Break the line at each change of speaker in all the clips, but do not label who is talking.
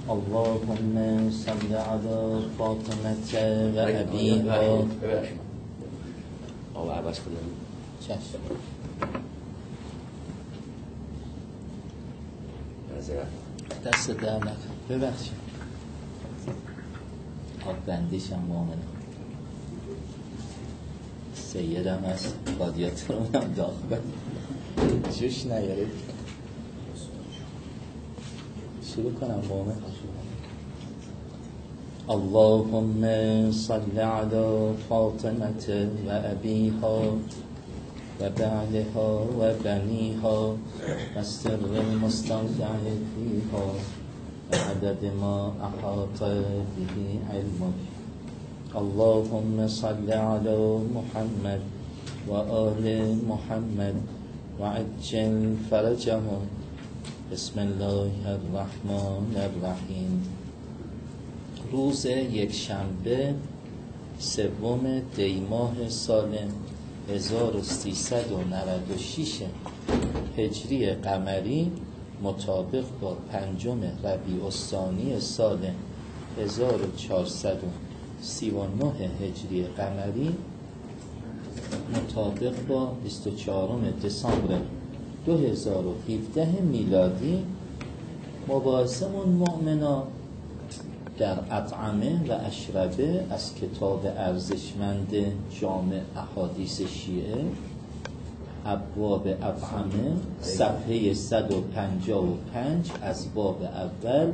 اللهم صل على فاطمة و ابیها.
آقا عوض کنم
چشم. دست در نکن، ببخشید آب بندیشم مؤمنه. سیدم از رادیاتور هم داخل جوش نیاره. شروع کنم مؤمن. اللهم صل على فاطمة و ابیها و بعلها و بنیها و سر المستودع فیها و عدد ما احاط به علمك. اللهم صل على محمد و آل محمد و عجل فرجهم. بسم الله الرحمن الرحیم. روز یک شنبه 3 دی‌ماه سال 1396 هجری قمری مطابق با 5 ربیع الثانی سال 1439 هجری قمری مطابق با 24 دسامبر 2017 میلادی مباحثمون مؤمنا در اطعمه و اشربه از کتاب ارزشمند جامع احادیث شیعه، ابواب اطعمه، صفحه 155 از باب اول،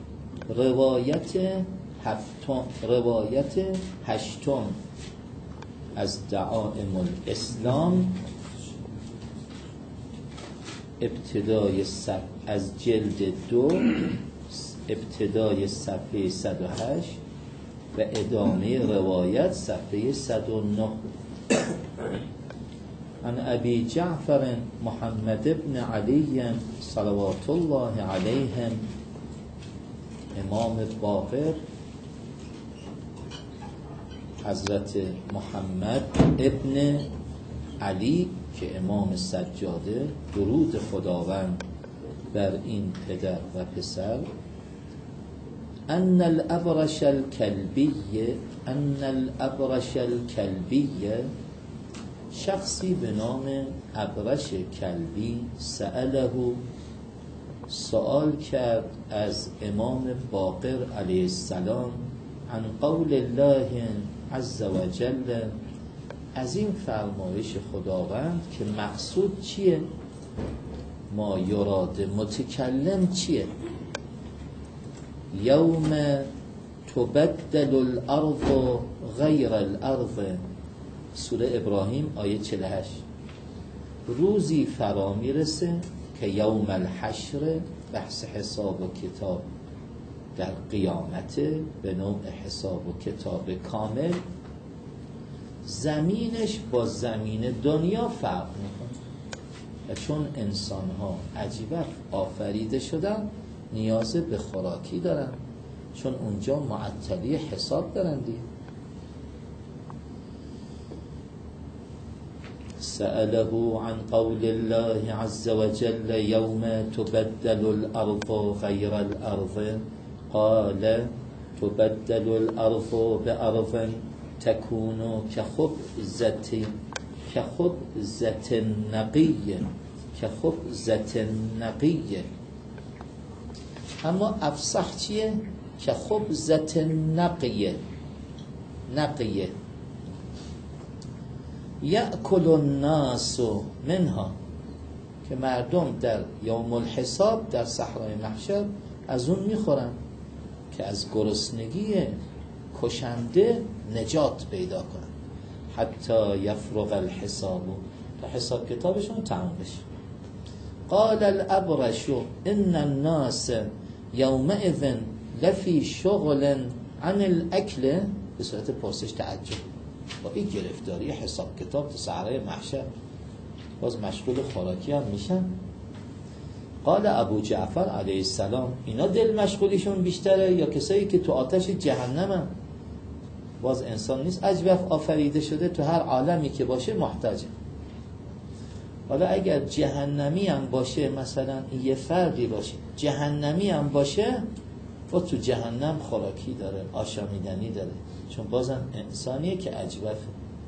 روایت هشتم از دعائم الاسلام، ابتدای از جلد 2 ابتدای صفحه 108 و ادامه روایت صفحه 109. عن ابی جعفر محمد بن علی صلوات الله علیهم، امام باقر حضرت محمد ابن علی که امام سجاده، درود خداوند بر این پدر و پسر، ان الابرش الکلبی، شخصی به نام ابرش کلبی، سأله، سؤال کرد از امام باقر علیه السلام، عن قول الله عز وجل، از این فرمایش خداوند که مقصود چیه، ما یراد متکلم چیه، یوم تبدل الارض غیر الارض، سوره ابراهیم آیه 48. روزی فرا میرسه که یوم الحشر، بحث حساب و کتاب در قیامت به نوع حساب و کتاب کامل، زمینش با زمین دنیا فرق میکنه و چون انسان ها عجیبا آفریده شدن نیاز به خوراکی دارن، چون اونجا معطلی حساب دارن دیگه. سأله عن قول الله عز وجل یوم تبدل الارض غیر الارض، قال تبدل الارض بارض تكون كخبزة نقية. اما افصح چیه؟ كخبزة نقية. یأکل الناس منها، که مردم در یوم الحساب در صحرای محشر از اون میخورن که از گرسنگی کشنده نجات پیدا کنن، حتی یفرغ الحساب، تا حساب کتابشون تمام بشه. قال الابرش ان الناس یومئذ لفی شغل عن الاکل، به صورت پرسش تعجب، با این گرفتاری حساب کتاب تو صحرای محشر باز مشغول خوراکی هم میشن. قال ابو جعفر علیه السلام، اینا دل مشغولیشون بیشتره یا کسایی که تو آتش جهنمن؟ باز انسان نیست عجب آفریده شده، تو هر عالمی که باشه محتاجه. حالا اگر جهنمی هم باشه، مثلا یه فردی باشه جهنمی هم باشه، و تو جهنم خوراکی داره، آشامیدنی داره، چون بازم انسانیه که عجبه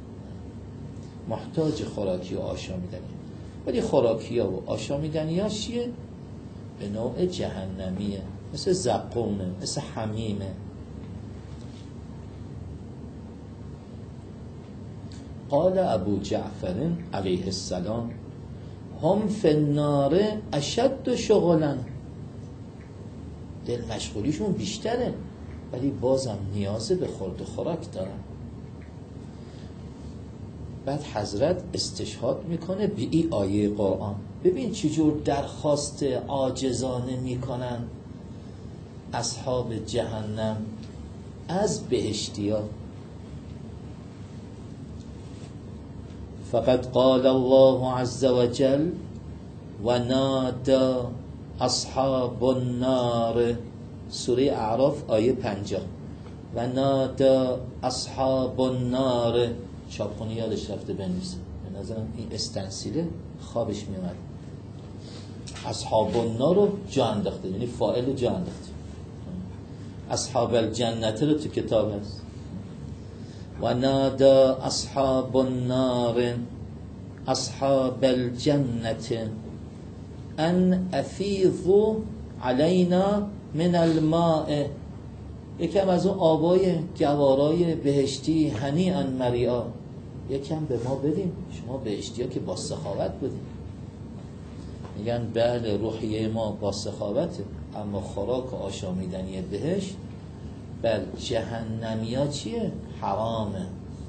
محتاج خوراکی و آشامیدنی، ولی خوراکی ها و آشامیدنی ها چیه؟ به نوع جهنمیه، مثل زقومه، مثل حمیمه. قال ابو جعفر علیه السلام هم فی النار اشد شغلا، دل مشغولیشون بیشتره ولی بازم نیاز به خورد و خوراک دارن. بعد حضرت استشهاد میکنه به این آیه قرآن. ببین چجور درخواست عاجزانه میکنن اصحاب جهنم از بهشتیا. فقد قال الله عز وجل و نادى اصحاب النار، سوره اعراف آیه 50. و نادى اصحاب النار، چاپخونی یادش رفته بنویسه، به نظرم این استنسیله خوابش میومد. اصحاب النار رو جا انداخته، یعنی فاعل رو جا انداخته. اصحاب الجنت رو تو کتاب هست. و نادى اصحاب النار اصحاب الجنت ان افیضوا علینا من الماء، یکم از اون آبای گوارای بهشتی هنیئا مریا، یکم به ما بدیم. شما بهشتی ها که با سخاوت بودیم. میگن بله روحیه ما با سخاوته، اما خوراک و آشامیدنی بهشت بل جهنمی ها چیه؟ حرامه.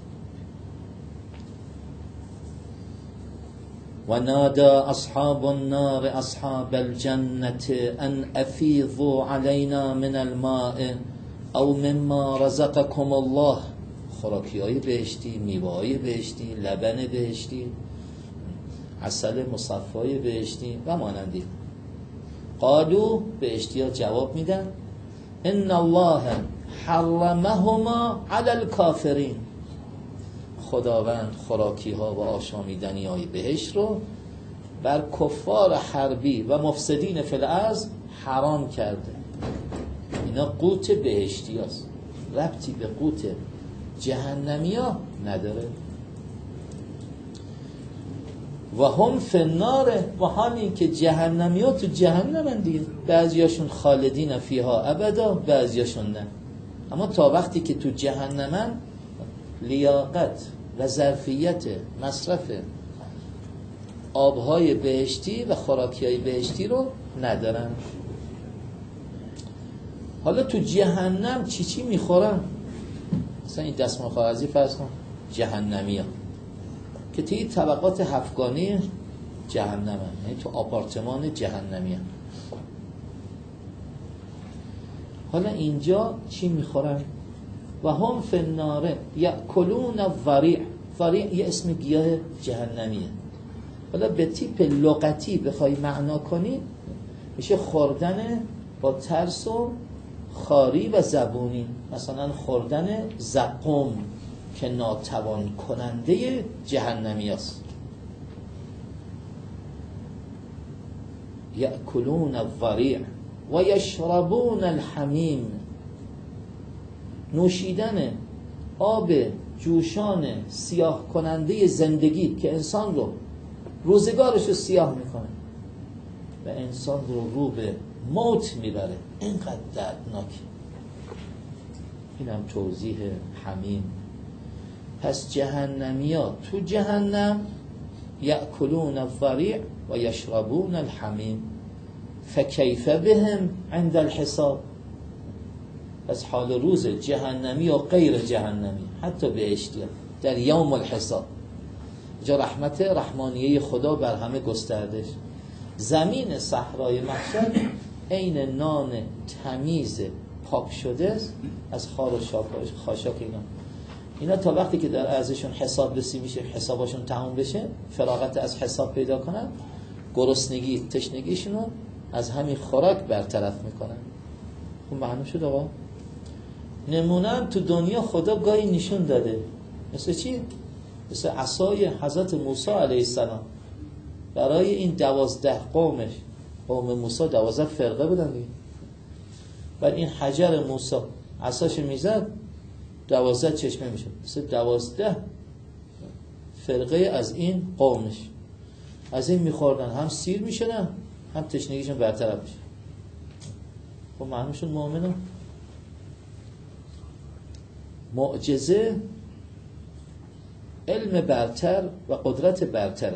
و نادى اصحاب النار اصحاب الجنت ان افیضوا علینا من الماء او مما رزقكم الله، خوراکی های بهشتی، میوه های بهشتی، لبن بهشتی، عسل مصفای بهشتی و مانندی. قالوا، بهشتی ها جواب میدن ان الله حرمهما علی الکافرین، خداوند خوراکی ها و آشامیدنی های بهشت رو بر کفار حربی و مفسدین فی الارض حرام کرده. اینا قوت بهشتی هست، ربطی به قوت جهنمی ها نداره. و هم فی النار، و همین که جهنمی ها تو جهنم اندید، بعضیاشون خالدین فیها ابدا، بعضیاشون نه. اما تا وقتی که تو جهنمن لیاقت و ظرفیت مصرف آبهای بهشتی و خوراکیهای بهشتی رو ندارن. حالا تو جهنم چی میخورن؟ مثلا این دستمال کاغذی فرض کن، جهنمی ها که توی طبقات هفتگانی جهنم هم، یعنی تو آپارتمان جهنمی هم. حالا اینجا چی میخورن؟ و هم فی النار یأکلون الضریع، ضریع یه اسم گیاه جهنمیه. حالا به تیپ لغتی بخوای معنا کنی میشه خوردن با ترس و خاری و زبونی. مثلا خوردن زقوم که ناتوان کننده جهنمی است. یأکلون الضریع و یشربون الحمیم، نوشیدن آب جوشان سیاه کننده زندگی که انسان رو روزگارش رو سیاه میکنه و انسان رو به موت میبره، اینقدر دردناک. این هم توضیح حمیم. پس جهنمی ها تو جهنم یأکلون الضریع و یشربون الحمیم، فکیف بهم عند الحساب. پس حال روز جهنمی و غیر جهنمی، حتی بهشتی در یوم الحساب، جا رحمت رحمانیه خدا بر همه گسترده. زمین صحرای محشر عین نان تمیز پاک شده است از خار و خاشاک. اینا تا وقتی که در ازشون حساب رسی میشه، حسابشون تموم بشه، فراغت از حساب پیدا کنن، گرسنگی تشنگیشونو از همین خوراک برطرف میکنن. خب معلوم شد آقا. نمونه تو دنیا خدا گاهی نشون داده، مثل چی؟ مثل عصای حضرت موسی علیه السلام برای این 12 قومش. قوم موسی 12 فرقه بودن دیگه. بعد این حجر موسی عصاش میزد 12 چشمه میشد، مثل 12 فرقه از این قومش از این میخوردن، هم سیر میشدن هم تشنگیشون برطرف میشه. خب معلوم شد مؤمنه. معجزه علم برتر و قدرت برتر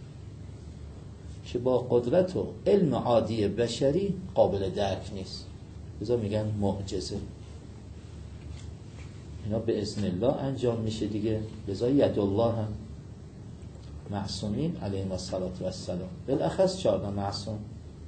که با قدرت و علم عادی بشری قابل درک نیست، لذا میگن معجزه. اینا به اذن الله انجام میشه دیگه، لذا ید الله هم معصومین علیهم الصلاة و السلام، بالاخص 14 معصوم.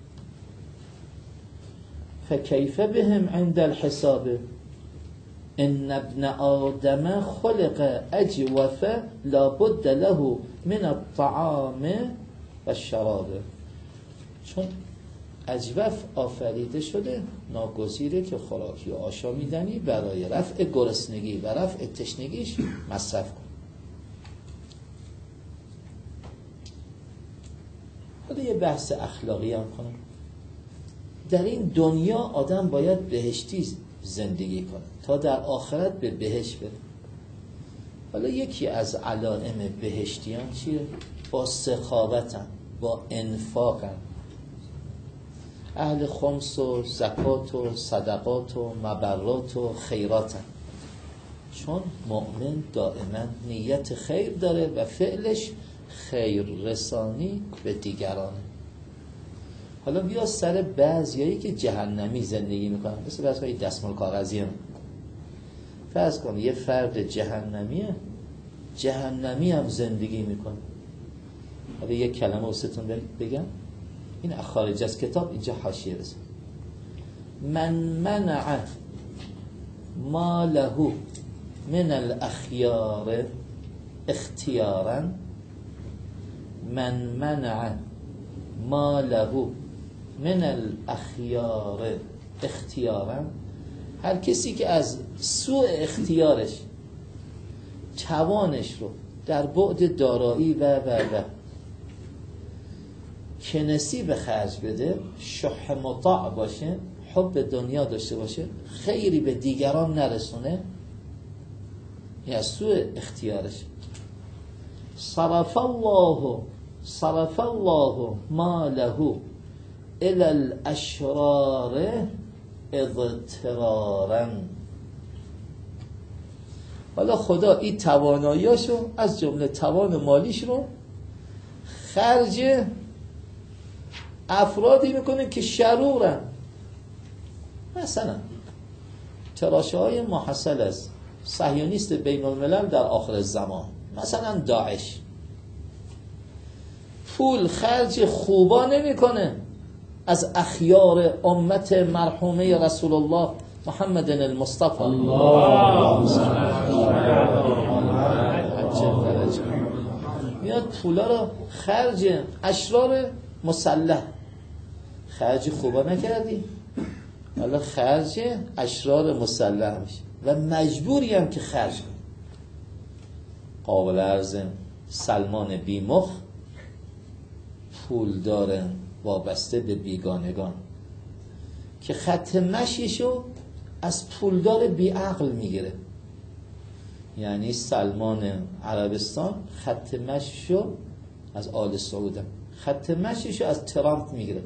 فکیف بهم عند الحساب ان ابن آدم خلق اجوف لابد له من الطعام و الشراب. چون اجوف آفریده شده، ناگزیره که خوراکی و آشامیدنی برای رفع گرسنگی و رفع تشنگیش مصرف کن. حالا یه بحث اخلاقی هم کنم. در این دنیا آدم باید بهشتی زندگی کنه تا در آخرت به بهشت بره. حالا یکی از علائم بهشتیان چیه؟ با سخاوتن، با انفاقن، اهل خمس و زکات و صدقات و مبرات و خیراتن. چون مؤمن دائما نیت خیر داره و فعلش خیر رسانی به دیگرانه. حالا بیا سر بعضیایی که جهنمی زندگی میکنن، مثل بس این دستمال کاغذی هم فرض کن یه فرد جهنمی هم زندگی میکنه. حالا یه کلمه واسهتون بگم، این خارج از کتاب، اینجا حاشیه بزن. من منع ما له من الاخیار اختیارا، من منع ما له من الاخیار اختیارا، هر کسی که از سوء اختیارش توانش رو در بعد دارایی و کنسی به خرج بده، شح مطاع باشه، حب دنیا داشته باشه، خیری به دیگران نرسونه، این از سوء اختیارش. صرف الله ما له الى الاشرار اضطرارا. حالا خدا این تواناییاشو از جمله توان مالیش رو خرج افرادی میکنه که شرورن. مثلا تراشه های محصل از صهیونیست بین الملل در آخر زمان، مثلا داعش، پول خرج خوبا نمیکنه از اخیار امت مرحومه رسول الله محمد المصطفى میاد پولا رو خرج اشرار مسلح، خرج خوبا نکردی، حالا خرج اشرار مسلح میشه و مجبوری هم که خرج کنی. قابل عرض سلمان بیمخ، پول داره وابسته به بیگانگان، که خط مشیشو از پولدار بیعقل میگیره. یعنی سلمان عربستان خط مشیشو از آل سعودم، خط مشیشو از ترامپ میگیره.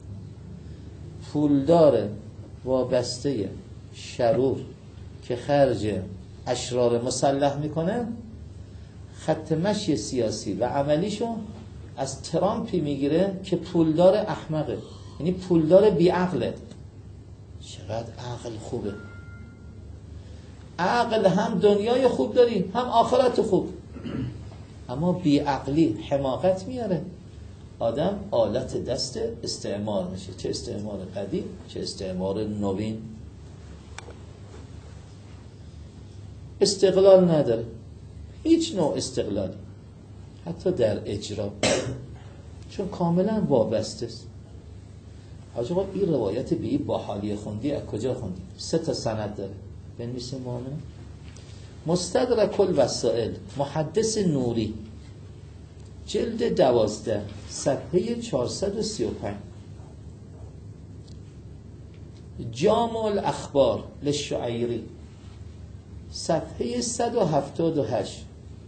پولدار وابسته شرور که خرج اشرار مسلح میکنه، خط مشی سیاسی و عملیشو از ترامپی میگیره که پولدار احمقه، یعنی پولدار بیعقله. چقدر عقل خوبه. عقل هم دنیای خوب داری هم آخرت خوب، اما بیعقلی حماقت میاره، آدم آلت دست استعمار میشه، چه استعمار قدیم چه استعمار نوین. استقلال نداره، هیچ نوع استقلالی، حتی در اجرا، چون کاملا وابسته است. حاج آقا این روایت به این باحالی خوندی، از کجا خوندی؟ 3 سند داره، بنویسیم مؤمن. مستدرک الوسائل، محدث نوری، جلد 12 صفحه 435. جامع الاخبار للشعیری صفحه 178.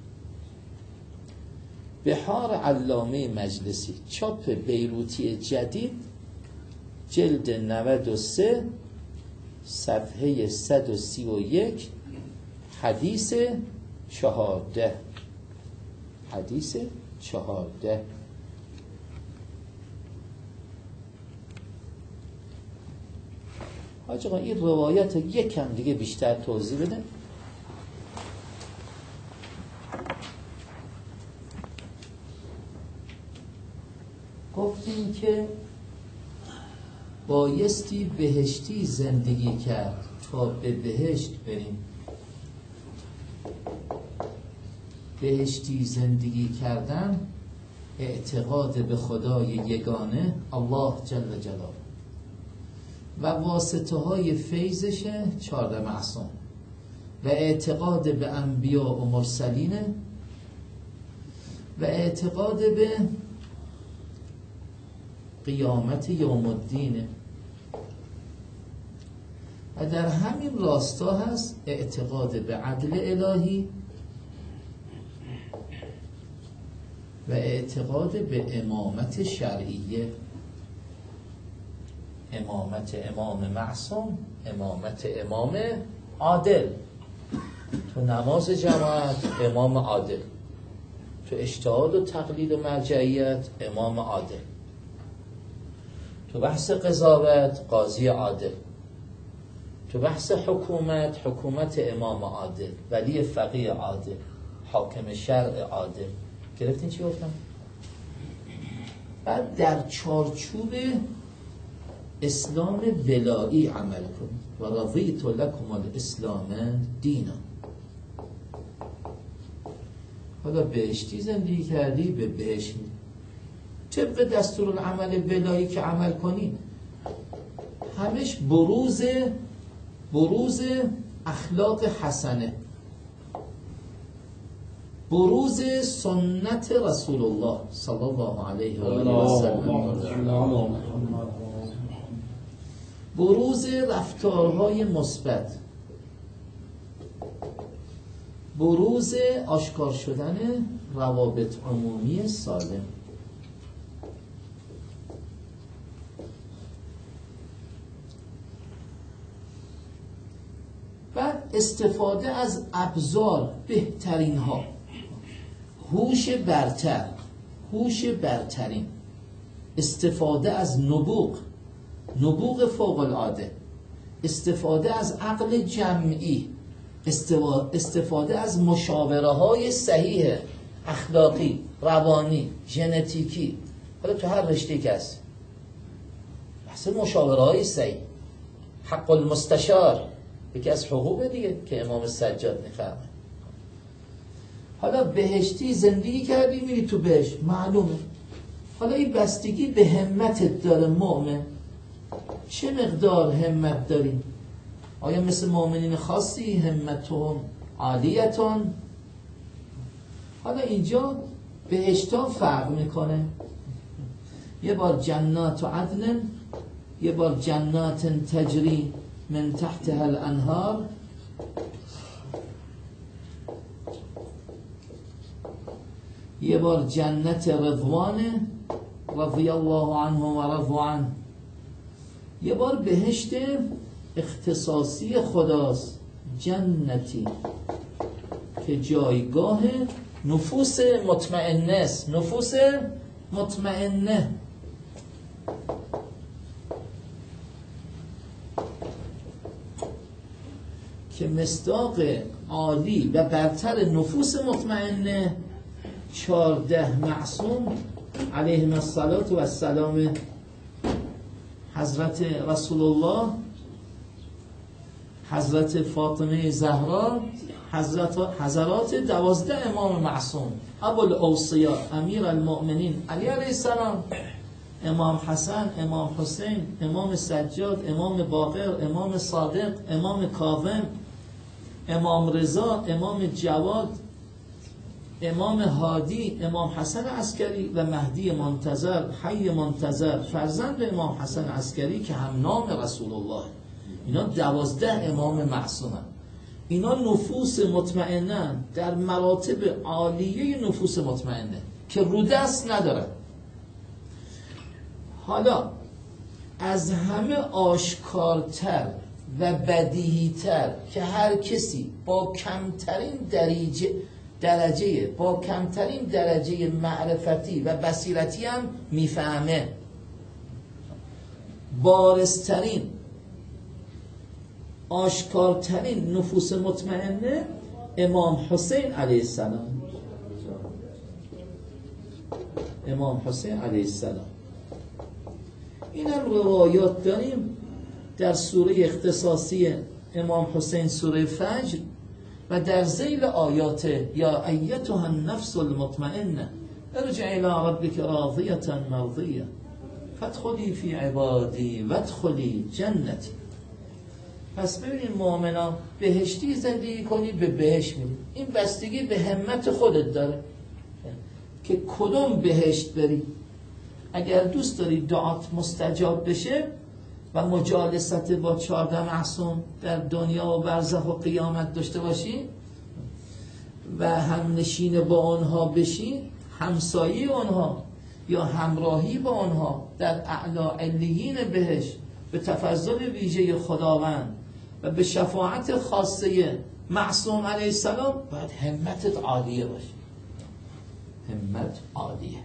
بحار علامه مجلسی چاپ بیروتی جدید جلد 93 صفحه 131 حدیث 14. حدیث 14. حاج آقا این روایت یکم دیگه بیشتر توضیح بده. گفتیم که بایستی بهشتی زندگی کرد تا به بهشت بریم. بهشتی زندگی کردن اعتقاد به خدای یگانه الله جل جلاله و واسطه های فیضشه 14 معصوم و اعتقاد به انبیا و مرسلین و اعتقاد به قیامت یوم الدین و در همین راستا هست اعتقاد به عدل الهی و اعتقاد به امامت شرعیه، امامت امام معصوم، امامت امام عادل. تو نماز جماعت امام عادل، تو اجتهاد و تقلید و مرجعیت امام عادل، تو بحث قضاوت قاضی عادل، تو بحث حکومت حکومت امام عادل، ولی فقیه عادل، حاکم شرع عادل. گرفتین چی گفتم؟ بعد در چارچوب اسلام ولایی عمل کنید و رضیت لکم الاسلام دینا. حالا بهشتی زندگی کردی به بهشت طبق دستورالعمل ولایی که عمل کنید همش بروز اخلاق حسنه، بروز سنت رسول الله صلی الله علیه و آله و سلم، بروز رفتارهای مثبت، بروز آشکار شدن روابط عمومی سالم. بعد استفاده از ابزار بهترین ها، هوش برترین، استفاده از نبوغ فوق العاده، استفاده از عقل جمعی، استفاده از مشاوره های صحیح اخلاقی، روانی، ژنتیکی. حالا تو هر رشته که هست بحث مشاوره های صحیح، حق المستشار یکی از حقوق دیگه که امام سجاد میفرمه. حالا بهشتی زندگی کردی میری تو بهشت، معلومه. حالا این بستگی به همتت داره مؤمن، چه مقدار همت داری؟ آیا مثل مؤمنین خاصی همتهم عالیتون؟ حالا اینجا بهشتا فرق میکنه، یه بار جنات عدن، یه بار جنات تجری من تحتها الانهار، یه بار جنت رضوان رضی الله عنه و رضوا عنه، یه بار بهشت اختصاصی خداست، جنتی که جایگاه نفوس مطمئنه است، نفوس مطمئنه. که مصداق عالی و برتر نفوس مطمئنه 14 معصوم علیهم الصلاة و السلام، حضرت رسول الله، حضرت فاطمه زهرا، حضرات 12 امام معصوم، ابوالاوصیا امیر المؤمنین علی علیه السلام، امام حسن، امام حسین، امام سجاد، امام باقر، امام صادق، امام کاظم، امام رضا، امام جواد، امام هادی، امام حسن عسکری و مهدی منتظر، حی منتظر، فرزند امام حسن عسکری که هم نام رسول الله اینا 12 امام معصومن. اینا نفوس مطمئنن، در مراتب عالیه نفوس مطمئنه که رو دست ندارن. حالا از همه آشکارتر و بدیهیتر که هر کسی با کمترین درجه معرفتی و بصیرتی هم میفهمه، بارزترین آشکارترین نفوس مطمئنه امام حسین علیه السلام. امام حسین علیه السلام. این هم روایات داریم در سوره اختصاصی امام حسین، سوره فجر، و در ذیل آیات یا ایتها النفس المطمئنه ارجع الی ربک راضیة مرضیة فادخلی فی عبادی وادخلی جنتی. پس ببینید مؤمنا بهشتی زندگی کنید، به بهشت میرید. این بستگی به همت خودت داره که کدوم بهشت بری. اگر دوست داری دعات مستجاب بشه و مجالست با 14 معصوم در دنیا و برزخ و قیامت داشته باشی و همنشین با آنها بشی، همسایه آنها یا همراهی با آنها در اعلی علیین بهشت به تفضل ویژه خداوند و به شفاعت خاصه معصوم علیه السلام، باید همتت عالیه باشه. همت عالیه.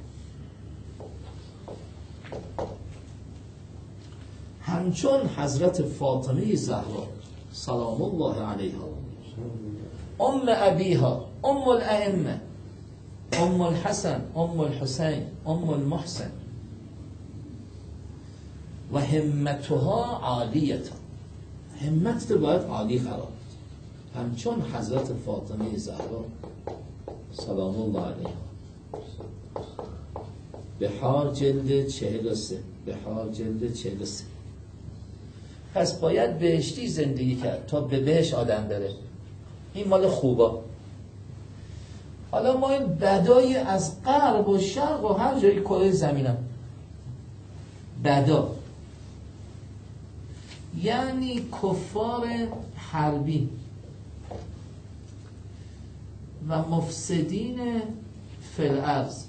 همچون حضرت فاطمه زهرا سلام الله علیها، ام ابیها، ام الائمه، ام الحسن، ام الحسین، ام المحسن، و همتها عالیتا، همت باید عالی قرار بده. همچون حضرت فاطمه زهرا سلام الله علیها. بهار جلد 43. بهار جلد 43. پس باید بهشتی زندگی کرد تا به بهش آدم بره. این مال خوبا. حالا ما این بدای از غرب و شرق و هر جایی کره زمینم، بدا یعنی کفار حربی و مفسدین فی الارض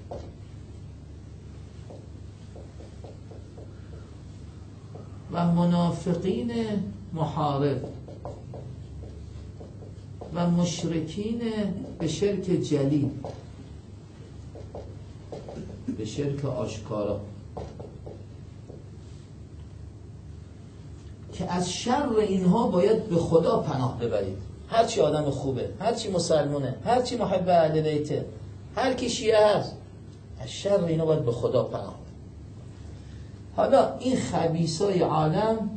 و منافقین محارب و مشرکین به شرک جلی، به شرک آشکارا، که از شر اینها باید به خدا پناه ببرید. هرچی آدم خوبه، هرچی مسلمونه، هرچی محب اهل بیته، هر کی شیعه هست، از شر اینا باید به خدا پناه. حالا این خبیثای عالم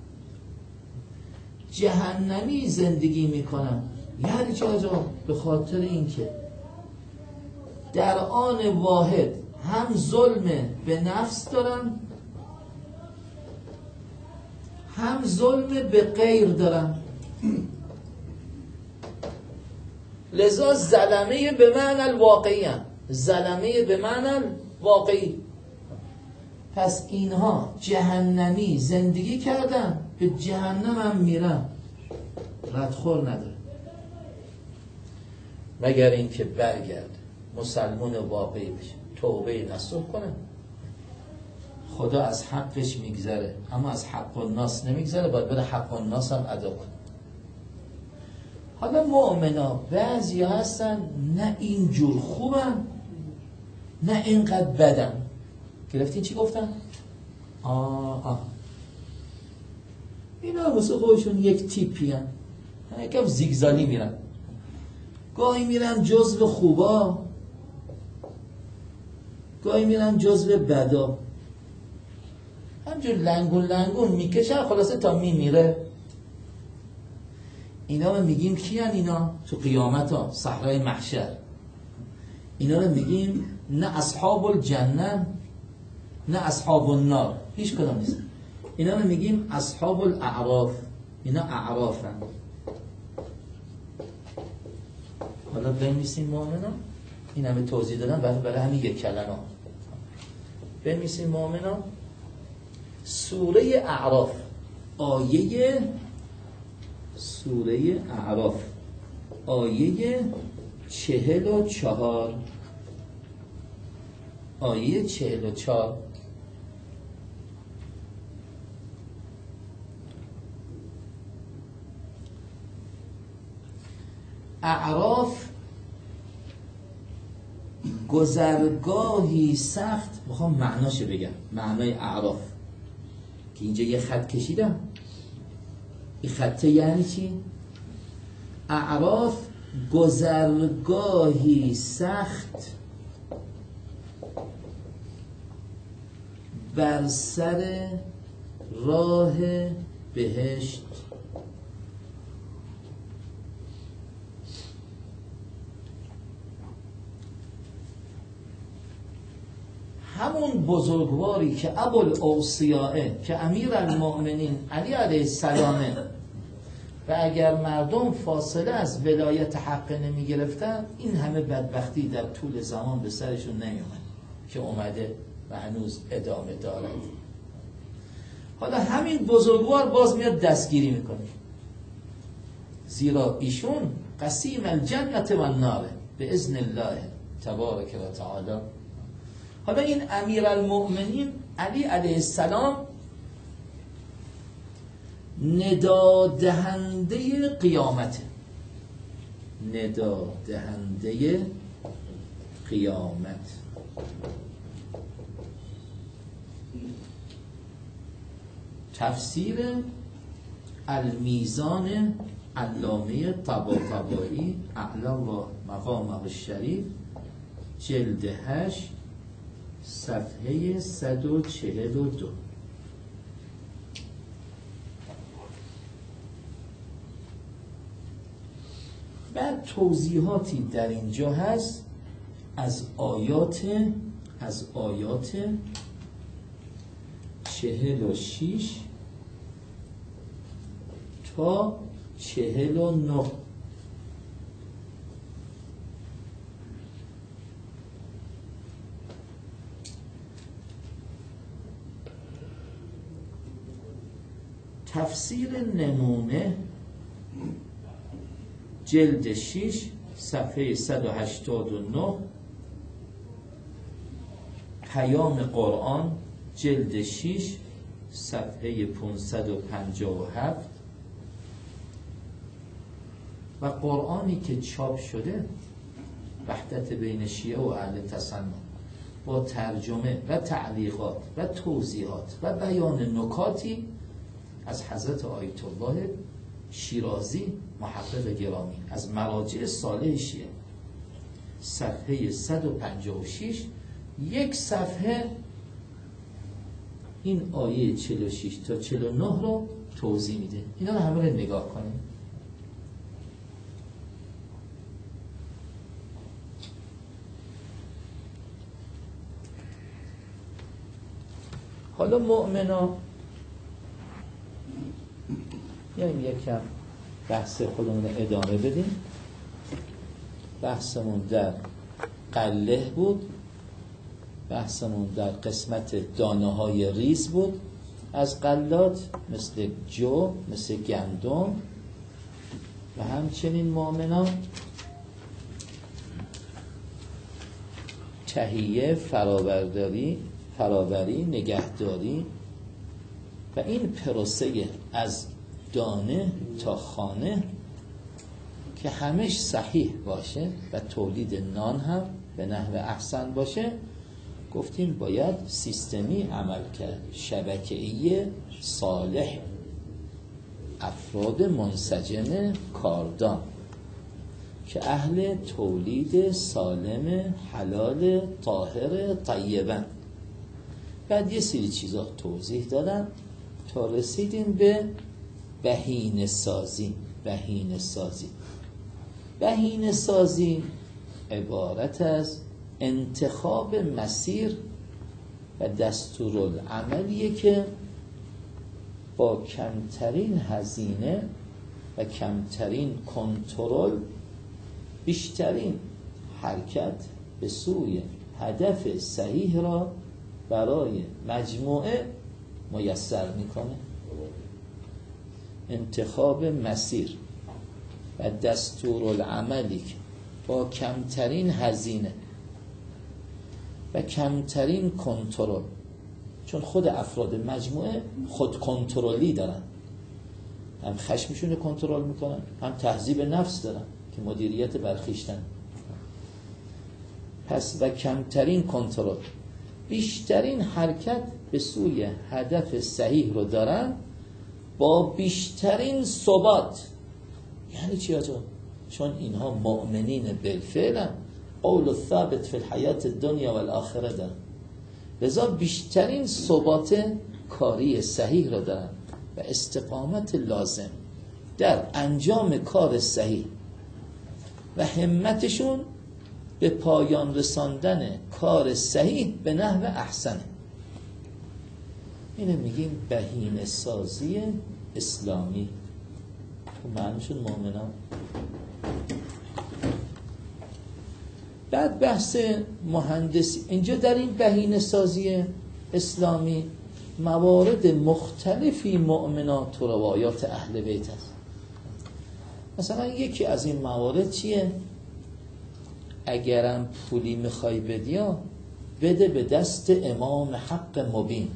جهنمی زندگی میکنن، یعنی چه آجا؟ به خاطر اینکه در آن واحد هم ظلم به نفس دارن، هم ظلم به غیر دارن. لذا ظلمه به معنی الواقعی هم. ظلمه به معنی واقعی. پس اینها جهنمی زندگی کردن، به جهنم هم میرن، ردخور نداره، مگر اینکه برگرد مسلمان واقعی بشه، توبه نصوح کنه، خدا از حقش میگذره اما از حق الناس نمیگذره، باید بره حق الناس هم ادا کنه. حالا مؤمنا بعضی هستن نه اینجور خوبن نه اینقدر بدن. گرفتین چی گفتن؟ اینا واسه خودشون یک تیپی هن، یکم زیگزالی میرن، گاهی میرن جزو خوبا، گاهی میرن جزو بدا، همجور لنگون میکشن خلاصه تا میمیره. اینا رو میگیم کیان؟ اینا تو قیامت ها، صحرای محشر، اینا رو میگیم نه اصحاب الجنه نه اصحاب النار، هیچ کدام نیست. اینا رو میگیم اصحاب الاعراف، اینا اعرافن. حالا بنویسیم مؤمنا، این همه توضیح دادم برای همین یک کلمه. بنویسیم مؤمنا سوره اعراف آیه سوره اعراف، آیه 44. آیه 44 اعراف گذرگاهی سخت. میخوام معناشو بگم، معنای اعراف که اینجا یه خط کشیدم. این خطه یعنی چی؟ اعراف گذرگاهی سخت بر سر راه بهشت. همون بزرگواری که ابوالأوصیاء که امیرالمؤمنین علی علیه السلامه و اگر مردم فاصله از ولایت حق نمی گرفتن این همه بدبختی در طول زمان به سرشون نیومد که اومده و هنوز ادامه دارد. حالا همین بزرگوار باز میاد دستگیری میکنه، زیرا ایشون قسیم الجنت و النار به اذن الله تبارک و تعالی. حالا این امیرالمؤمنین علی علیه السلام ندادهنده قیامته، ندادهنده قیامت. تفسیر المیزان علامه طباطبایی اعلی و مقامه الشریف جلد 8 صفحه 142. بعد توضیحاتی در اینجا هست از آیات 46 تا 49. تفسیر نمونه جلد 6 صفحه 189. پیام قرآن جلد 6 صفحه 557. و قرآنی که چاپ شده وحدت بین شیعه و اهل تسنن با ترجمه و تعلیقات و توضیحات و بیان نکاتی از حضرت آیت الله شیرازی محقق گرامی از مراجع صالح شیعه، صفحه 156. یک صفحه این آیه 46 تا 49 رو توضیح میده. اینا رو همه رو نگاه کنیم. حالا مؤمنا یعنی یکم بحث خودمون ادامه بدیم. بحثمون در قله بود، بحثمون در قسمت دانه های ریز بود از غلات مثل جو، مثل گندم. و همچنین مؤمنان تهیه، فرآوری، نگهداری و این پروسه از دانه تا خانه که همش صحیح باشه و تولید نان هم به نحو احسن باشه، گفتیم باید سیستمی عمل کرد، شبکه‌ای صالح، افراد منسجم کاردان که اهل تولید سالم حلال طاهر طیبن. بعد یه سری چیزا توضیح دادم تا رسیدیم به بهینه سازی. بهینه سازی عبارت از انتخاب مسیر و دستورالعملیه که با کمترین هزینه و کمترین کنترل بیشترین حرکت به سوی هدف صحیح را برای مجموعه میسر میکنه. انتخاب مسیر و دستورالعملی که با کمترین هزینه و کمترین کنترل، چون خود افراد مجموعه خود کنترلی دارن، هم خشمشون رو کنترل میکنن، هم تهذیب نفس دارن که مدیریت برخیشتن. پس و کمترین کنترل، بیشترین حرکت به سوی هدف صحیح رو دارن با بیشترین ثبات. یعنی چی آجا؟ چون اینها مؤمنین بالفعل، قول ثابت فی الحیات الدنیا و الاخره دارن، لذا بیشترین ثبات کاری صحیح رو دارن و استقامت لازم در انجام کار صحیح و همتشون به پایان رساندن کار صحیح به نحو احسنه. اینه میگیم بهینه سازی اسلامی. خب معنیشون مؤمنان. بعد بحث مهندسی. اینجا در این بهینه سازی اسلامی موارد مختلفی مؤمنات و روایات اهل بیت هست. مثلا یکی از این موارد چیه؟ اگرم پولی میخوای بدیا بده به دست امام حق مبین.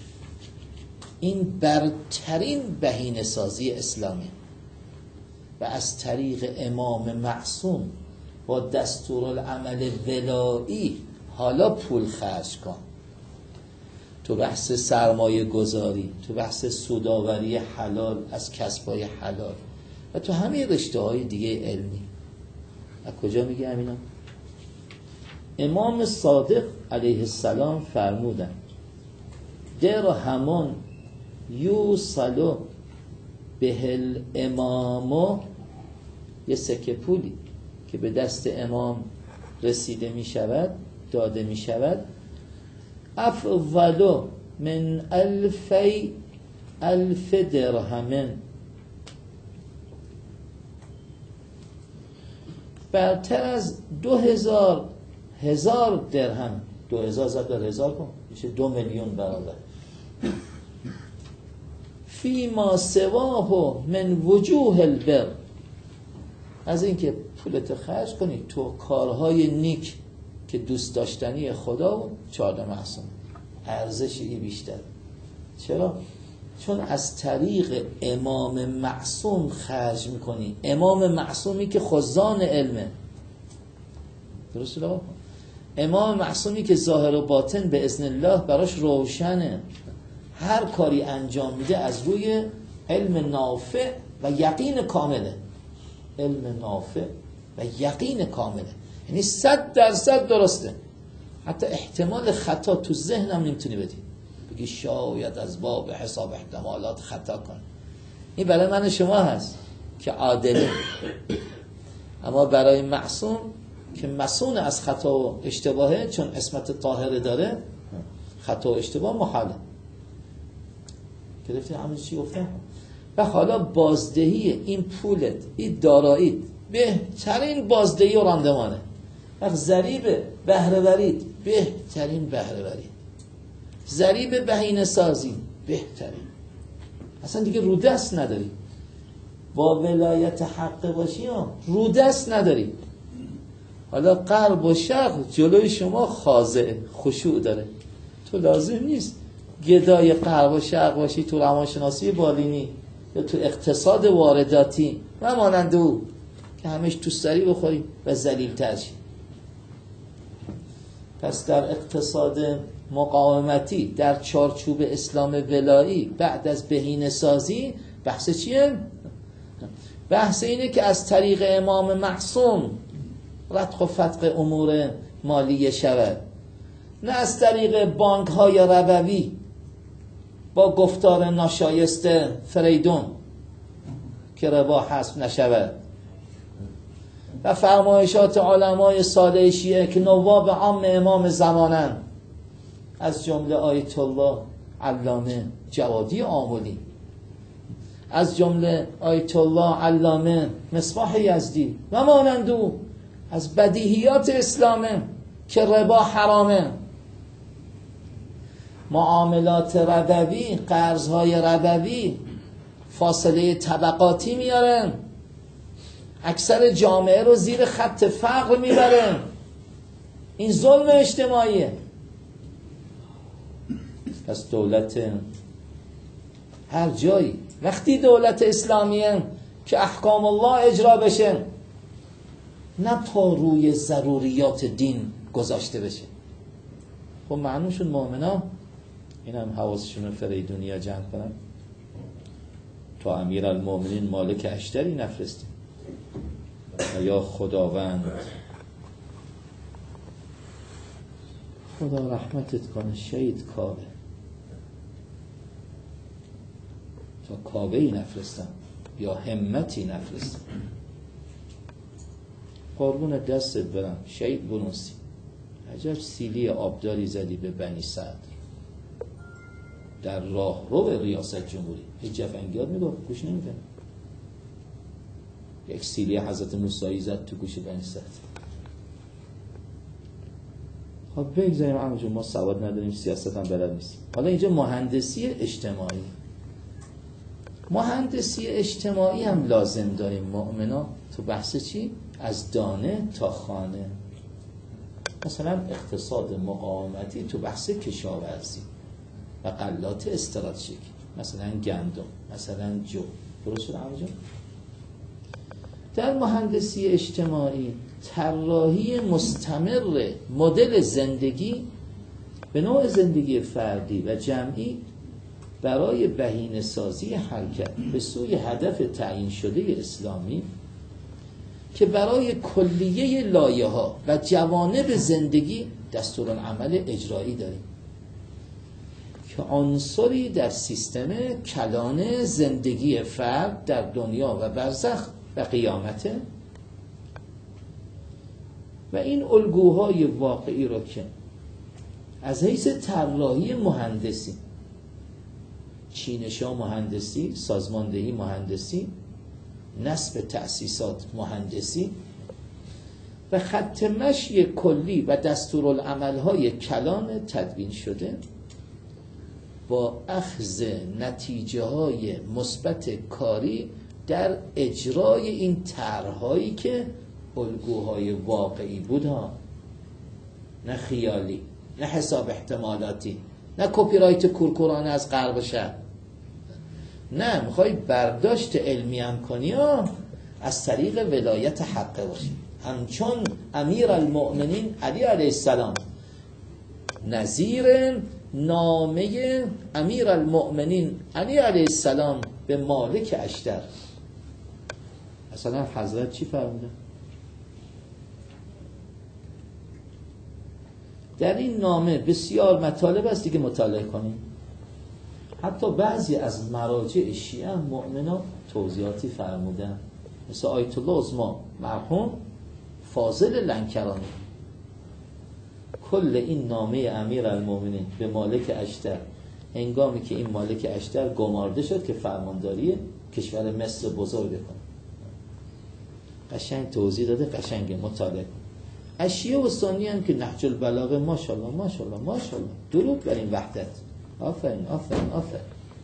این برترین بهینه سازی اسلامی و از طریق امام معصوم با دستورالعمل ولایی حالا پول خرج کن، تو بحث سرمایه گذاری، تو بحث سوداوری حلال از کسبای حلال و تو همه رشته های دیگه علمی. از کجا میگه همینا؟ امام صادق علیه السلام فرمودن در همون یوصلو بهل امامو، یه سکه پولی که به دست امام رسیده می شود، داده می شود، افضلو من الف درهمن، برتر از 2000 درهم. 2000 زد در 1000 کن میشه 2 میلیون برابر. فی ما سواه من وجوه البر، از اینکه پولت خرج کنی تو کارهای نیک که دوست داشتنی خدا و 14 معصوم، ارزشی بیشتر. چرا؟ چون از طریق امام معصوم خرج میکنی، امام معصومی که خزان علمه. درسته لابا؟ امام معصومی که ظاهر و باطن به اذن الله براش روشنه، هر کاری انجام میده از روی علم نافع و یقین کامله. علم نافع و یقین کامله، یعنی 100% درسته. حتی احتمال خطا تو ذهنم نمیتونی بدی، بگی شاید از باب حساب احتمالات خطا کن. این برای من شما هست که عادله، اما برای معصوم که مسئول از خطا و اشتباهه، چون اسمت طاهره داره، خطا و اشتباه محاله. گرفتی همین چی گفتم؟ و حالا بازدهی این پولت، این داراییت، بهترین بازدهی و راندمانه. وقت ضریب بهره‌وری، بهترین بهره‌وری. ضریب بهینه سازی، بهترین. اصلا دیگه رو دست نداری. با ولایت حق باشی رو دست نداری. حالا غرب و شرق جلوی شما خاضع خشوع داره. تو لازم نیست گدای غرب و شرق باشی تو روانشناسی بالینی یا تو اقتصاد وارداتی و مانند او که همش تو سری بخوری و ذلیل تر شی. پس در اقتصاد مقاومتی در چارچوب اسلام ولایی بعد از بهینه سازی بحث چیه؟ بحث اینه که از طریق امام معصوم رتق و فتق امور مالیه شود، نه از طریق بانک های ربوی با گفتار ناشایسته فریدون که ربا حسب نشود و فرمایشات علمای صالح شیعه که نواب عام امام زمانن، از جمله آیت الله علامه جوادی آملی، از جمله آیت الله علامه مصباح یزدی و مانند او از بدیهیات اسلامه که ربا حرامه. معاملات ربوی، قرضهای ربوی فاصله طبقاتی میارن، اکثر جامعه رو زیر خط فقر میبرن. این ظلم اجتماعیه. پس دولت هر جایی وقتی دولت اسلامیه که احکام الله اجرا بشه، نه تا روی ضروریات دین گذاشته بشه. خب معنوشون مؤمنا، این هم حواسشون رو فریدونیا جمع کنن. تا امیرالمؤمنین مالک اشتری نفرستیم یا خداوند خدا رحمتت کنه شهید کابه، تا کابه‌ای نفرستم یا همتی نفرستم. قربون دستت برم شهید بنوسی. عجب سیلی آبداری زدی به بنی سعد در راه رو ریاست جمهوری. هیچ جفنگیات میگفت گوش نمیکنه. یک سیلی حضرت موسیی زد تو گوش بنی سعد. خب بگذاریم عمو جون، ما سواد نداریم، سیاست هم بلد نیستیم. حالا اینجا مهندسی اجتماعی، مهندسی اجتماعی هم لازم داریم مؤمنا. تو بحث چی؟ از دانه تا خانه. مثلا اقتصاد مقاومتی تو بحث کشاورزی و غلات استراتژیک، مثلا گندم، مثلا جو. درست شد عمو جون؟ در مهندسی اجتماعی طراحی مستمر مدل زندگی به نوع زندگی فردی و جمعی برای بهینه‌سازی حرکت به سوی هدف تعیین شده اسلامی که برای کلیه لایه‌ها و جوانب زندگی دستورالعمل اجرایی داریم که عنصری در سیستم کلان زندگی فرد در دنیا و برزخ و قیامته. و این الگوهای واقعی را که از حیث طراحی مهندسی، چینشا مهندسی، سازماندهی مهندسی، نصب تأسیسات مهندسی و خط مشی کلی و دستورالعمل‌های کلان تدوین شده، با اخذ نتیجه‌های مثبت کاری در اجرای این طرح‌هایی که الگوهای واقعی بود ها، نه خیالی، نه حساب احتمالاتی، نه کپی رایت کورکورانه از غرب و شرق. نه، میخوای برداشت علمی هم کنی ها، از طریق ولایت حقه باشی. همچون امیرالمؤمنین علی علیه السلام نظیر نامه امیرالمؤمنین علی علیه السلام به مالک اشتر. مثلا حضرت چی فرموده؟ در این نامه بسیار مطالب است دیگه، مطالعه کنیم. حتی بعضی از مراجع شیعه مؤمنان توضیحاتی فرمودن، مثل آیت الله عظمی مرحوم فاضل لنکرانی. کل این نامه امیرالمؤمنین به مالک اشتر، هنگامی که این مالک اشتر گمارده شد که فرمانداری کشور مصر بزرگ کنه، قشنگ توضیح داده، قشنگ مطالعه کن. اشیه و سنی هم که نهج البلاغه، ماشاءالله ماشاءالله ماشاءالله، درود بر این وحدت. آفرین آفرین آفرین.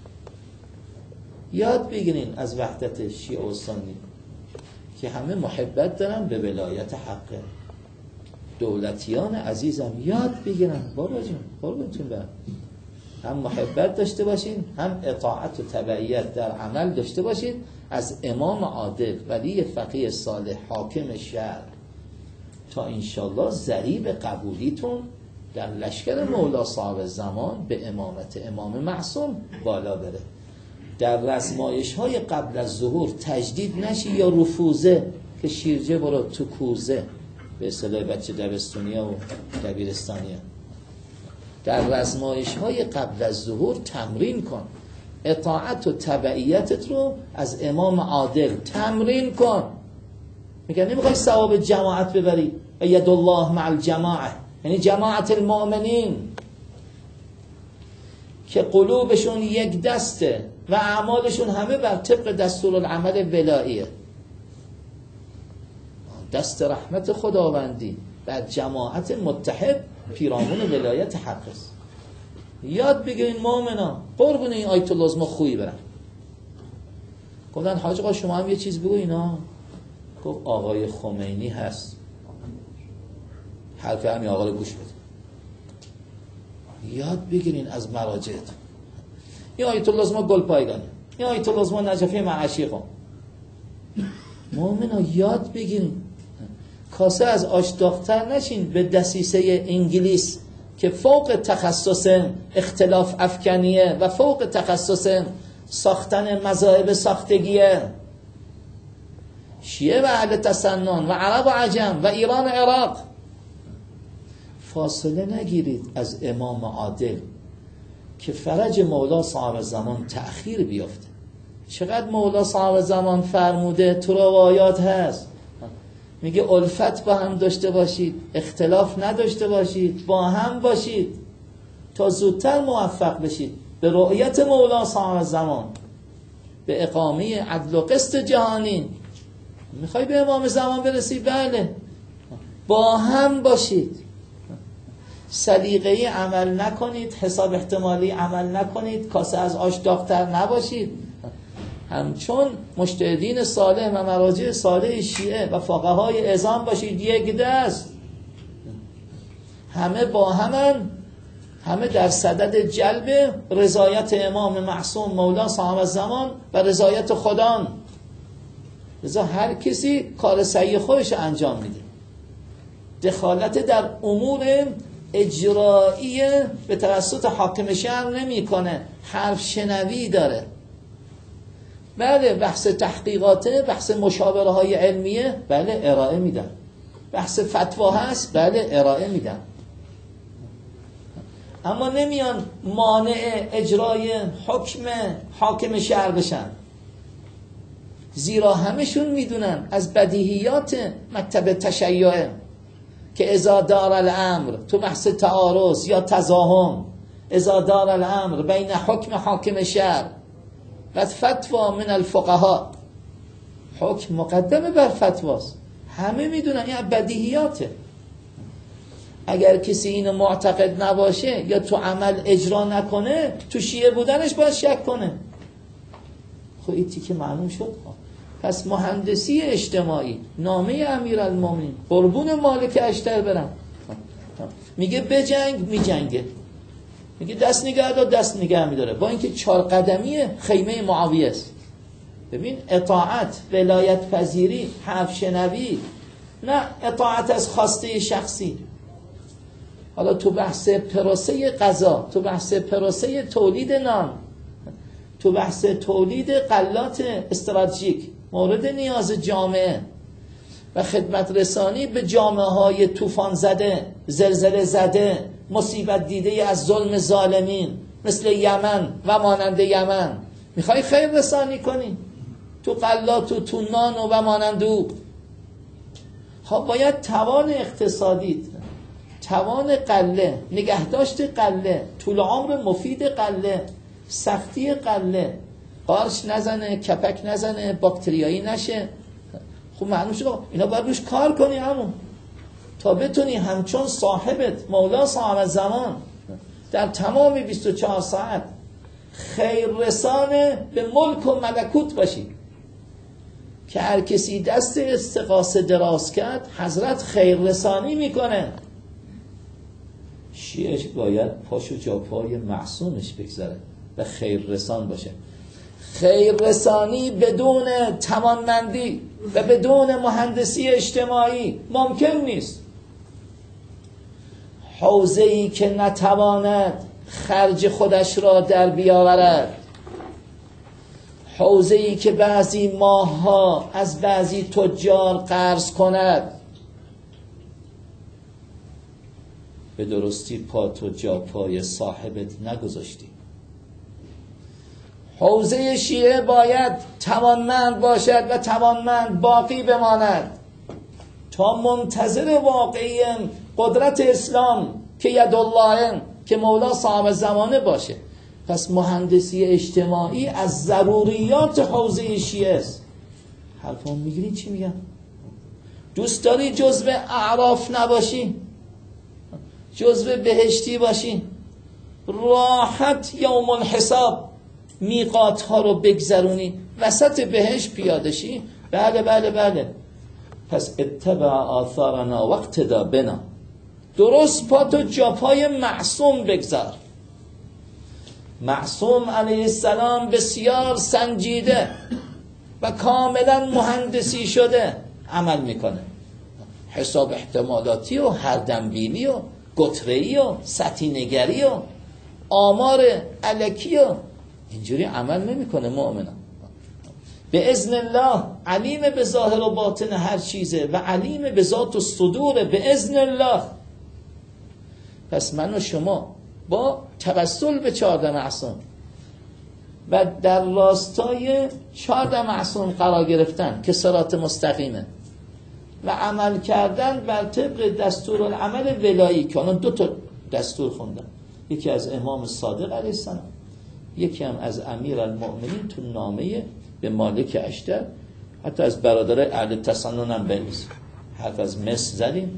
یاد بگیرین از وحدت شیعه و سنی که همه محبت دارن به ولایت حقه. دولتیان عزیزم یاد بگیرن بابا جون، قربونتون برم. هم محبت داشته باشین، هم اطاعت و تبعیت در عمل داشته باشین از امام عادل، ولی فقیه صالح، حاکم شهر، تا انشالله ضریب قبولیتون در لشکر مولا صاحب زمان به امامت امام معصوم بالا بره. در رزمایش های قبل از ظهور تجدید نشی یا رفوزه که شیرجه برو تو کوزه، به اصطلاح بچه دبستونیا و دبیرستانیا. در رزمایش های قبل از ظهور تمرین کن، اطاعت و تبعیتت رو از امام عادل تمرین کن. میگن نمیخوای ثواب جماعت ببری، ید الله مع الجماعه، یعنی جماعت المؤمنین که قلوبشون یک دسته و اعمالشون همه بر طبق دستورالعمل ولاییه. دست رحمت خداوندی بر جماعت متحد پیرامون ولایت حق است. یاد بگیرین مؤمنا، قربون این آیت الله عظمی خویی برن. گفتن حاج آقا شما هم یه چیز بگو اینا. گفت آقای خمینی هست، حرف همین آقا رو گوش بده، یاد بگیرین از مراجعتون. این آیت الله ما گل پایگانی، این آیت الله ما نجفی معشیقم. مومنا یاد بگیرین، کاسه از آش داغ‌تر نشین به دسیسه انگلیس که فوق تخصص اختلاف افکنیه و فوق تخصص ساختن مذاهب ساختگیه. شیعه و اهل تسنن و عرب و عجم و ایران و عراق. فاصله نگیرید از امام عادل که فرج مولا صاحب زمان تأخیر بیافته. چقدر مولا صاحب زمان فرموده، تو روایات هست، میگه الفت با هم داشته باشید، اختلاف نداشته باشید، با هم باشید تا زودتر موفق بشید به رؤیت مولا صاحب زمان، به اقامه عدل و قسط جهانی. میخوای به امام زمان برسی؟ بله، با هم باشید، سلیقه‌ای عمل نکنید، حساب احتمالی عمل نکنید، کاسه از آش داغ‌تر نباشید. همچون مجتهدین صالح و مراجع صالح شیعه و فقهای اعظام باشید، یک دست، همه با همن، همه در صدد جلب رضایت امام معصوم مولا صاحب الزمان و رضایت خدا. لذا هر کسی کار سعی خودش انجام میده، دخالت در امور اجرایی به توسط حاکم شهر نمی کنه، حرف شنوی داره. بله بحث تحقیقاته، بحث مشاوره های علمیه، بله ارائه میدن. بحث فتوا هست، بله ارائه میدن. اما نمیان مانع اجرای حکم حاکم شهر بشن، زیرا همشون میدونن از بدیهیات مکتب تشیع که اذا دار الامر، تو بحث تعارض یا تزاحم، اذا دار الامر بین حکم حاکم شهر و فتوا من الفقها، حکم مقدمه بر فتواست، همه میدونن این بدیهیاته. اگر کسی اینو معتقد نباشه یا تو عمل اجرا نکنه، تو شیعه بودنش باید شک کنه. خب این تیکه معلوم شد. پس مهندسی اجتماعی، نامه امیرالمومنین قربون مالک اشتر برم، میگه بجنگ، میجنگه، میگه دست نگه دار، دست نگه میداره، با اینکه 4 قدمی خیمه معاویه است. ببین اطاعت، ولایت پذیری، حرف شنوی، نه اطاعت از خواسته شخصی. حالا تو بحث پروسه غذا، تو بحث پروسه تولید نان، تو بحث تولید غلات استراتژیک مورد نیاز جامعه و خدمت رسانی به جامعه های طوفان زده، زلزله زده، مصیبت دیده از ظلم ظالمین مثل یمن و مانند یمن، میخوای خیر رسانی کنی تو غلات و تو نان و مانند او. خب باید توان اقتصادی، توان قله، نگهداشت قله، طول عمر مفید قله، سختی قله، قارش نزنه، کپک نزنه، باکتریایی نشه. خب معلوم شد اینا باید روش کار کنی همون تا بتونی همچون صاحبت مولا صاحب زمان در تمام 24 ساعت خیر رسان به ملک و ملکوت باشی، که هر کسی دست استغاثه دراز کرد حضرت خیر رسانی میکنه. شیعش باید پاشو جا پای معصومش بگذاره و خیر رسان باشه. خیر رسانی بدون توانمندی و بدون مهندسی اجتماعی ممکن نیست. حوزه‌ای که نتواند خرج خودش را در بیاورد، حوزه‌ای که بعضی ماه‌ها از بعضی تجار قرض کند، به درستی پا تو جا پای صاحبت نگذاشتی. حوزه شیعه باید توانمند باشد و توانمند باقی بماند تا منتظر واقعی قدرت اسلام که ید الله، که مولا صاحب زمانه باشه. پس مهندسی اجتماعی از ضروریات حوزه شیعه است. حرفم میگیری چی میگم؟ دوست داری جزو اعراف نباشی، جزو بهشتی باشی، راحت یوم الحساب میقات ها رو بگذرونی، وسط بهشت پیاده شی. بله بله بله. پس اتبع آثارنا واقتدا بنا، درست پاتو جاپای معصوم بگذار. معصوم علیه السلام بسیار سنجیده و کاملا مهندسی شده عمل میکنه. حساب احتمالاتی و هردنبیلی و گتره‌ای و سطحی‌نگری و آمار الکی و اینجوری عمل نمیکنه مؤمن. به اذن الله علیم به ظاهر و باطن هر چیزه و علیم به ذات و صدور به اذن الله. پس من و شما با توسل به 14 معصوم و در راستای 14 معصوم قرار گرفتن که صراط مستقیمه و عمل کردن بر طبق دستورالعمل ولایی که آنها 2 تا دستور خوندن، یکی از امام صادق علیه السلام، یکی هم از امیرالمؤمنین تو نامه به مالک اشتر، حتی از برادر اهل تسنن هم بنویس. حرف از مصر زدیم.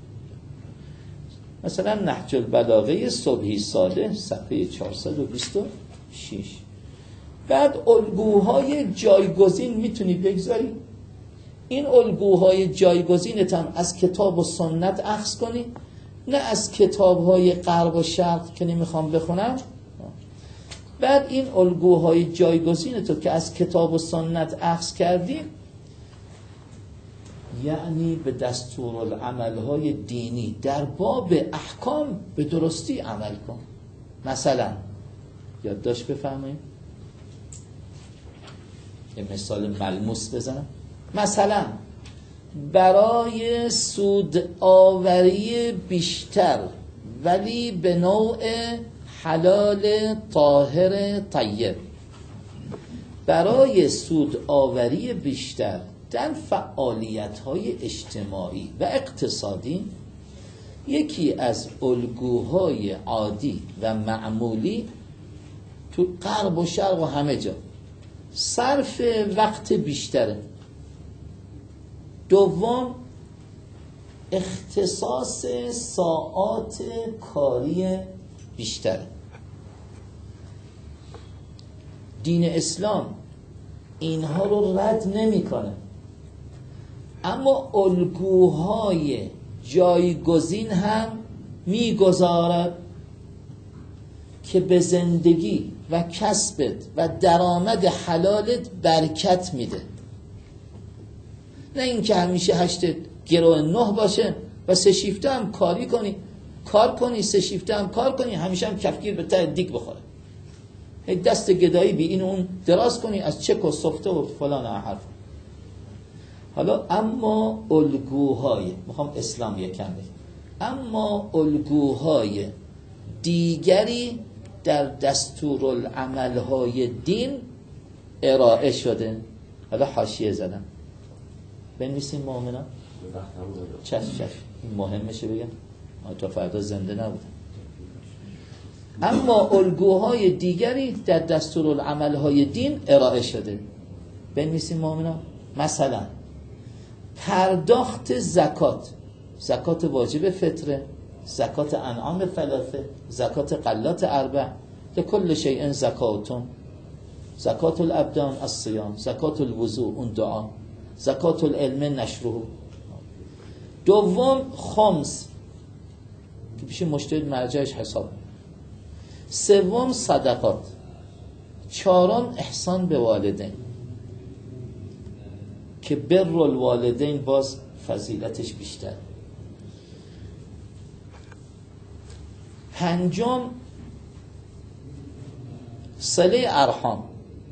مثلا نهج البلاغه صبحی ساده صفحه 426. بعد الگوهای جایگزین میتونی بگذاری. این الگوهای جایگزینت هم از کتاب و سنت اخذ کنی، نه از کتابهای غرب و شرق که نمیخوام بخونم. بعد این الگوهای جایگزینتو که از کتاب و سنت اخذ کردی، یعنی به دستورالعمل‌های دینی در باب احکام به درستی عمل کن. مثلا یادداشت بفرمایید، یه مثال ملموس بزنم. مثلا برای سود آوری بیشتر ولی به نوع حلال طاهر طیب، برای سود آوری بیشتر در فعالیت‌های اجتماعی و اقتصادی، یکی از الگوهای عادی و معمولی تو غرب و شرق و همه جا صرف وقت بیشتره. دوم، اختصاص ساعات کاری بیشتره. دین اسلام اینها رو رد نمی‌کنه، اما الگوهای جایگزین هم میگذارد که به زندگی و کسبت و درآمد حلالت برکت میده. نه اینکه همیشه 8 گرو 9 باشه و 3 شیفته هم کار کنی 3 شیفته هم کار کنی، همیشه هم کفگیر به ته دیگ بخوره، دست گدایی بی این اون دراز کنی از چک و سفته و فلان حرف. حالا اما الگوهای، میخوام اسلام یکم بگم، اما الگوهای دیگری در دستورالعملهای دین ارائه شده. حالا حاشیه زدم، بنویسیم مؤمنان. چشم این مهمشه بگم، تا فردا زنده نبودم. اما الگوهای دیگری در دستورالعملهای دین ارائه شده. بنویسیم مؤمنان. مثلا پرداخت زکات واجب فطره، زکات انعام ثلاثه، زکات غلات اربع، لکل شیء زکاتون، زکات الابدان الصیام، زکات الوضوء اون دعا، زکات العلم نشره. دوم خمس که پیش مجتهد مرجعش حساب. سوم صدقات. چهارم احسان به والدین که بر الوالدین باز فضیلتش بیشتر. پنجم صله ارحام.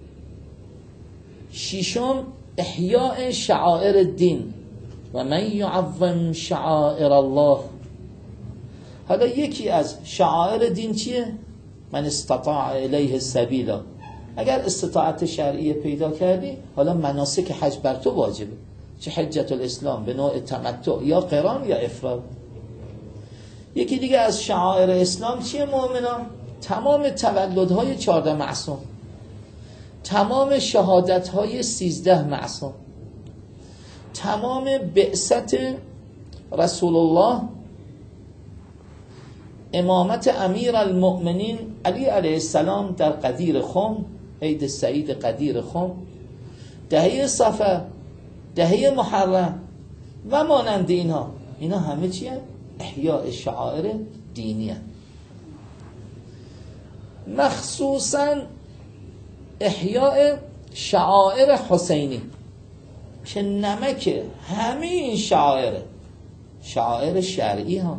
ششم احیاء شعائر الدین و من یعظم شعائر الله. حالا یکی از شعائر دین چیه؟ من استطاع الیه سبیلا. اگر استطاعت شرعی پیدا کردی، حالا مناسک حج بر تو واجبه، چه حجت الاسلام به نوع تمتع یا قران یا افراد. یکی دیگه از شعائر اسلام چیه مؤمنان؟ تمام تولدهای 14 معصوم، تمام شهادتهای 13 معصوم، تمام بعثت رسول الله، امامت امیر المؤمنین علی علیه السلام در غدیر خم، عید سعید قدیر خم، دهه صفر، دهه محرم و مانند اینا همه چیه؟ احیاء شعائر دینیه، مخصوصا احیاء شعائر حسینی که نمک همه این شعائر شرعی ها.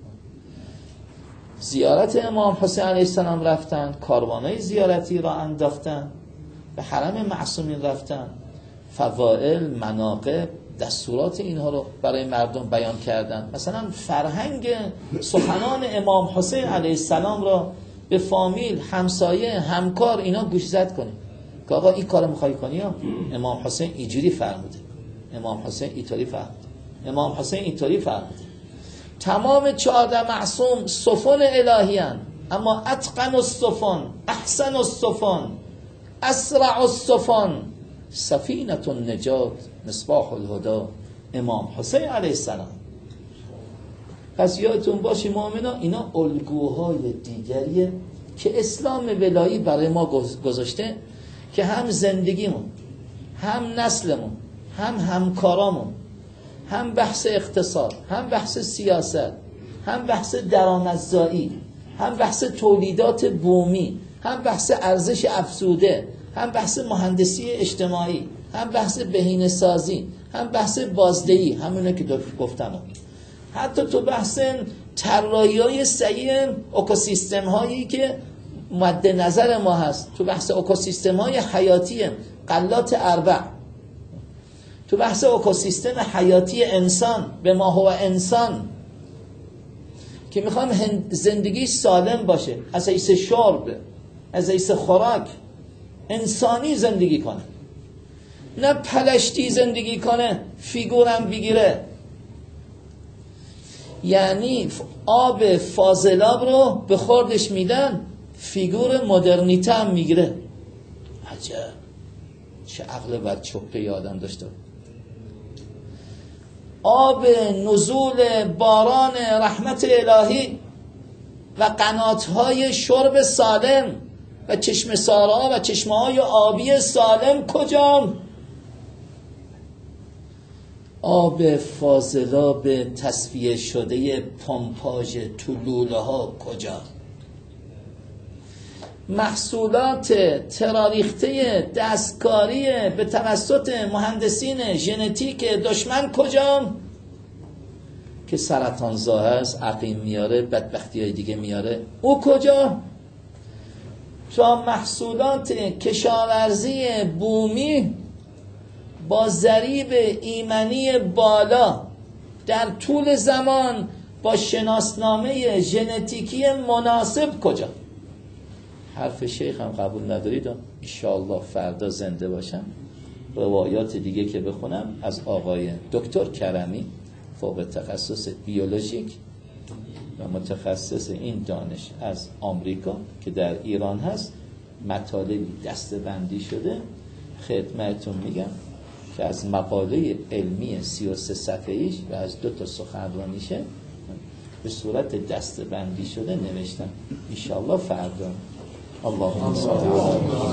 زیارت امام حسین علیه السلام رفتن، کاروانای زیارتی را انداختن، به حرم معصومین رفتن، فضائل، مناقب، دستورات اینها رو برای مردم بیان کردن. مثلا فرهنگ سخنان امام حسین علیه السلام را به فامیل، همسایه، همکار اینا گوشزد کنید که آقا این کار میخوای کنی ها، امام حسین اینجوری فرموده، امام حسین اینطوری فرموده، امام حسین اینطوری فرموده. تمام 14 معصوم سفن الهی هستند، اما اتقن السفن، احسن السفن، اسرع السفن، سفینه النجات، مصباح الهدی، امام حسین علیه السلام. پس یادتون باشه مؤمنا، اینا الگوهای دیگریه که اسلام ولایی برای ما گذاشته که هم زندگیمون، هم نسلمون، هم همکارامون، هم بحث اقتصاد، هم بحث سیاست، هم بحث درآمدزایی، هم بحث تولیدات بومی، هم بحث ارزش افزوده، هم بحث مهندسی اجتماعی، هم بحث بهینه‌سازی، هم بحث بازدهی، همونه که گفتم، حتی تو بحث طراحی‌های صحیح اکوسیستم هایی که مد نظر ما هست، تو بحث اکوسیستم های حیاتی غلات اربع، تو بحث اکوسیستم حیاتی انسان به ما هو انسان که میخوام زندگی سالم باشه، از حیث شرب، از حیث خوراک انسانی زندگی کنه، نه پلشتی زندگی کنه فیگورم بگیره. یعنی آب فاضلاب رو به خوردش میدن، فیگور مدرنیته هم میگیره. عجب، چه عقل بدچپه آدم داشته. آب نزول باران رحمت الهی و قناتهای شرب سالم و چشم سارا و چشمه‌های آبی سالم کجا؟ آب فاضلاب تصفیه شده پمپاژ تو لوله ها کجا؟ محصولات تراریخته دستکاری به توسط مهندسین ژنتیک دشمن کجا؟ که سرطانزا هست، عقیم میاره، بدبختی های دیگه میاره، او کجا؟ تا محصولات کشاورزی بومی با ضریب ایمنی بالا در طول زمان با شناسنامه ژنتیکی مناسب کجا؟ حرف شیخ هم قبول ندارید، انشاءالله فردا زنده باشم روایات دیگه که بخونم از آقای دکتر کرمی، فوق تخصص بیولوژیک و متخصص این دانش از آمریکا که در ایران هست، مطالبی دسته‌بندی شده خدمتتون میگم که از مقاله علمی 33 صفحه‌ایش و از 2 سخنرانیشه به صورت دسته‌بندی شده نوشتم. ان شاء الله فردا. اللهم صل علی